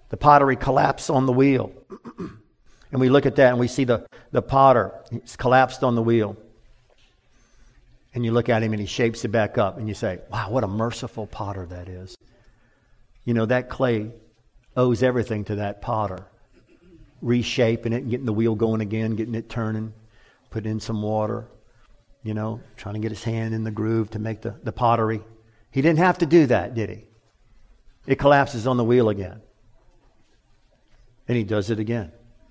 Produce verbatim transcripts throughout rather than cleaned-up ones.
The pottery collapsed on the wheel. And we look at that and we see the, the potter. He's collapsed on the wheel. And you look at him and he shapes it back up. And you say, wow, what a merciful potter that is. You know, that clay owes everything to that potter. Reshaping it and getting the wheel going again, getting it turning, putting in some water, you know, trying to get his hand in the groove to make the, the pottery. He didn't have to do that, did he? It collapses on the wheel again. And he does it again.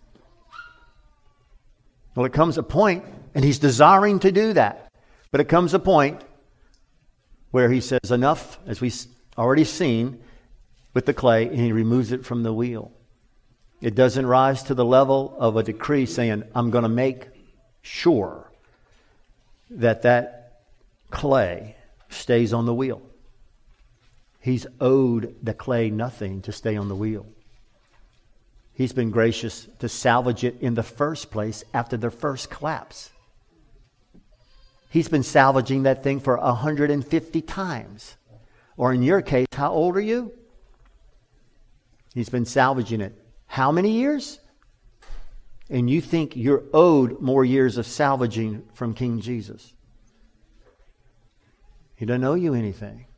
Well, it comes a point, and he's desiring to do that. But it comes a point where he says, enough, as we've already seen with the clay, and he removes it from the wheel. It doesn't rise to the level of a decree saying, I'm going to make sure that that clay stays on the wheel. He's owed the clay nothing to stay on the wheel. He's been gracious to salvage it in the first place after the first collapse. He's been salvaging that thing for one hundred fifty times. Or in your case, how old are you? He's been salvaging it. How many years? And you think you're owed more years of salvaging from King Jesus. He doesn't owe you anything.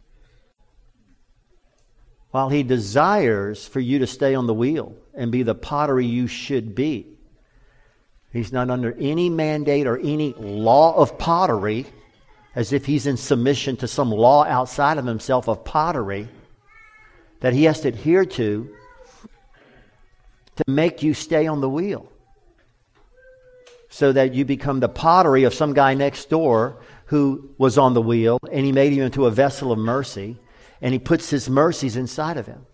While he desires for you to stay on the wheel and be the pottery you should be, he's not under any mandate or any law of pottery, as if he's in submission to some law outside of himself of pottery that he has to adhere to to make you stay on the wheel, so that you become the pottery of some guy next door who was on the wheel, and he made you into a vessel of mercy, and he puts his mercies inside of him.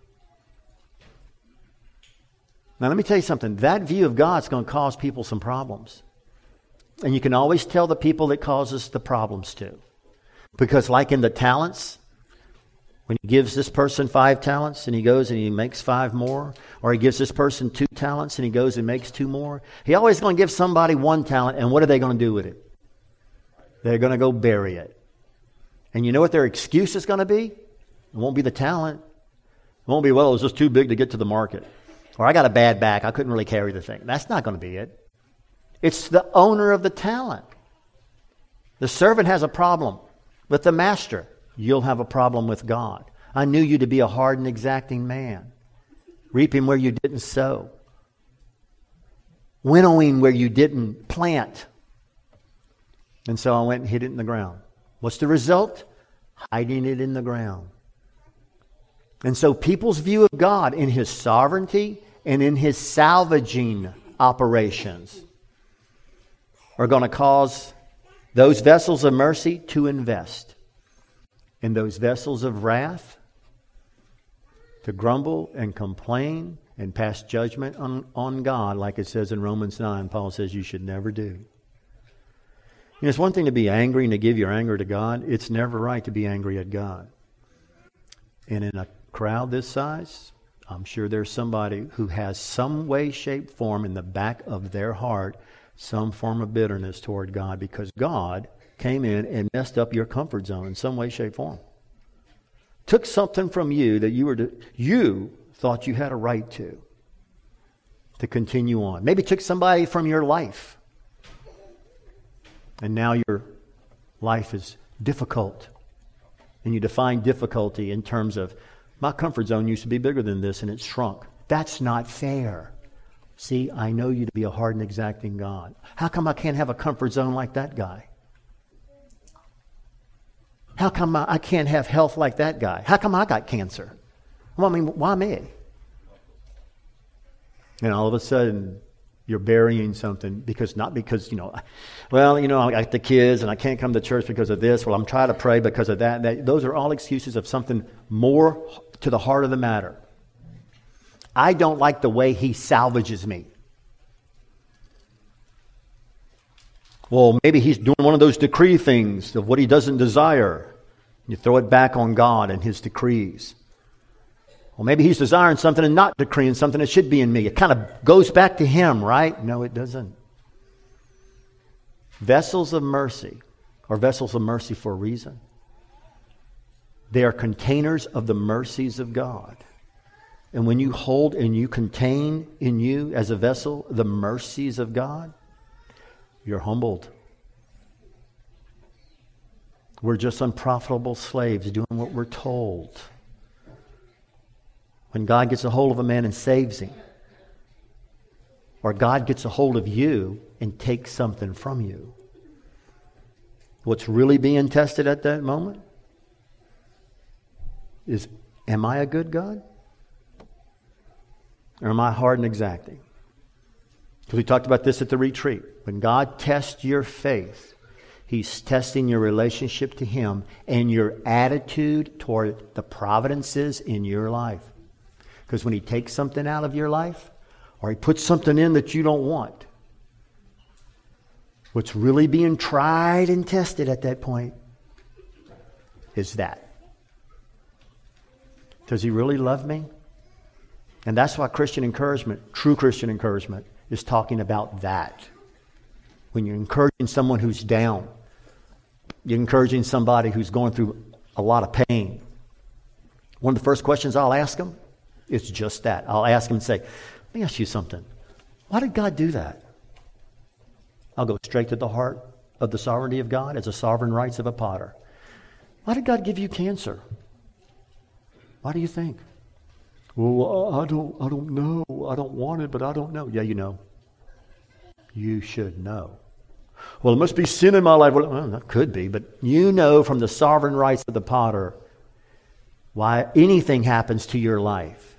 Now let me tell you something. That view of God is going to cause people some problems. And you can always tell the people that causes the problems to. Because like in the talents, when he gives this person five talents and he goes and he makes five more, or he gives this person two talents and he goes and makes two more, he always going to give somebody one talent, and what are they going to do with it? They're going to go bury it. And you know what their excuse is going to be? It won't be the talent. It won't be, well, it was just too big to get to the market. Or I got a bad back, I couldn't really carry the thing. That's not going to be it. It's the owner of the talent. The servant has a problem with the master. You'll have a problem with God. I knew you to be a hard and exacting man, reaping where you didn't sow, winnowing where you didn't plant. And so I went and hid it in the ground. What's the result? Hiding it in the ground. And so people's view of God in his sovereignty and in his salvaging operations are going to cause those vessels of mercy to invest, and those vessels of wrath to grumble and complain and pass judgment on, on God, like it says in Romans nine. Paul says you should never do. You know, it's one thing to be angry and to give your anger to God. It's never right to be angry at God. And in a crowd this size, I'm sure there's somebody who has some way, shape, form in the back of their heart, some form of bitterness toward God, because God came in and messed up your comfort zone in some way, shape, form. Took something from you that you were to, you thought you had a right to, to continue on. Maybe took somebody from your life, and now your life is difficult. And you define difficulty in terms of, my comfort zone used to be bigger than this and it's shrunk. That's not fair. See, I know you to be a hard and exacting God. How come I can't have a comfort zone like that guy? How come I, I can't have health like that guy? How come I got cancer? Well, I mean, why me? And all of a sudden, you're burying something because, not because, you know, well, you know, I got the kids and I can't come to church because of this. Well, I'm trying to pray because of that. that. Those are all excuses of something more to the heart of the matter. I don't like the way he salvages me. Well, maybe he's doing one of those decree things of what he doesn't desire. You throw it back on God and his decrees. Well, maybe he's desiring something and not decreeing something that should be in me. It kind of goes back to him, right? No, it doesn't. Vessels of mercy are vessels of mercy for a reason. They are containers of the mercies of God. And when you hold and you contain in you as a vessel the mercies of God, you're humbled. We're just unprofitable slaves doing what we're told. When God gets a hold of a man and saves him, or God gets a hold of you and takes something from you, what's really being tested at that moment is, am I a good God? Or am I hard and exacting? Because we talked about this at the retreat. When God tests your faith, He's testing your relationship to Him and your attitude toward the providences in your life. Because when He takes something out of your life, or He puts something in that you don't want, what's really being tried and tested at that point is that. Does He really love me? And that's why Christian encouragement, true Christian encouragement, is talking about that. When you're encouraging someone who's down, you're encouraging somebody who's going through a lot of pain. One of the first questions I'll ask them is just that. I'll ask them and say, let me ask you something. Why did God do that? I'll go straight to the heart of the sovereignty of God as the sovereign rights of a potter. Why did God give you cancer? Why do you think? Well, I don't, I don't know. I don't want it, but I don't know. Yeah, you know. You should know. Well, it must be sin in my life. Well, that could be, but you know from the sovereign rights of the potter why anything happens to your life.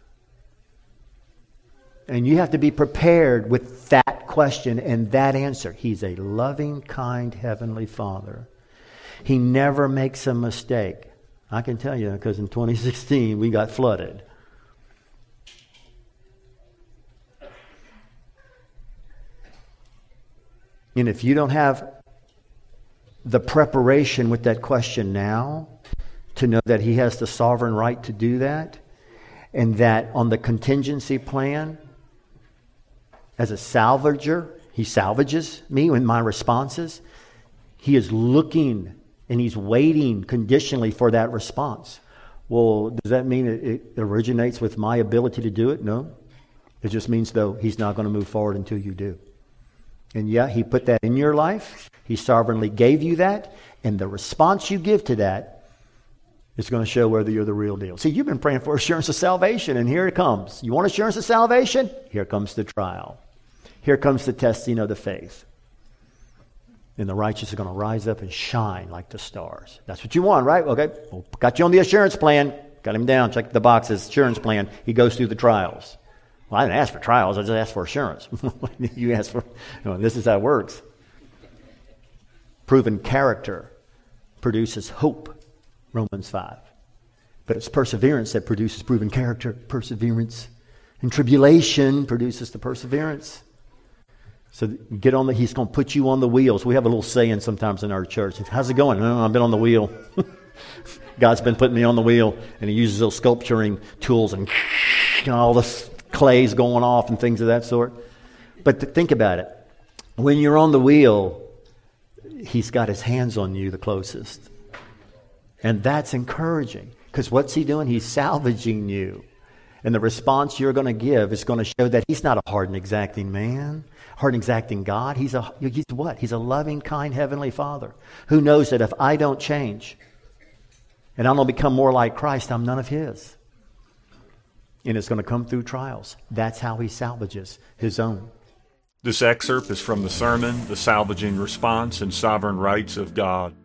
And you have to be prepared with that question and that answer. He's a loving, kind, heavenly Father. He never makes a mistake. I can tell you, because in twenty sixteen we got flooded. And if you don't have the preparation with that question now, to know that He has the sovereign right to do that, and that on the contingency plan, as a salvager, He salvages me with my responses. He is looking and He's waiting conditionally for that response. Well, does that mean it, it originates with my ability to do it? No. It just means, though, He's not going to move forward until you do. And yeah, He put that in your life. He sovereignly gave you that. And the response you give to that is going to show whether you're the real deal. See, you've been praying for assurance of salvation, and here it comes. You want assurance of salvation? Here comes the trial. Here comes the testing of the faith. And the righteous are going to rise up and shine like the stars. That's what you want, right? Okay, well, got you on the assurance plan. Got him down. Check the boxes. Assurance plan. He goes through the trials. Well, I didn't ask for trials. I just asked for assurance. You asked for, you know, this is how it works. Proven character produces hope, Romans five. But it's perseverance that produces proven character, perseverance. And tribulation produces the perseverance. So get on the, He's going to put you on the wheels. We have a little saying sometimes in our church. How's it going? Oh, I've been on the wheel. God's been putting me on the wheel. And He uses those sculpturing tools and you know, all this clay's going off and things of that sort. But to think about it. When you're on the wheel, He's got His hands on you the closest. And that's encouraging. Because what's He doing? He's salvaging you. And the response you're going to give is going to show that He's not a hard and exacting man, hard and exacting God. He's a he's what? He's a loving, kind, heavenly Father who knows that if I don't change and I don't become more like Christ, I'm none of His. And it's going to come through trials. That's how He salvages His own. This excerpt is from the sermon, The Salvaging Response and Sovereign Rights of God.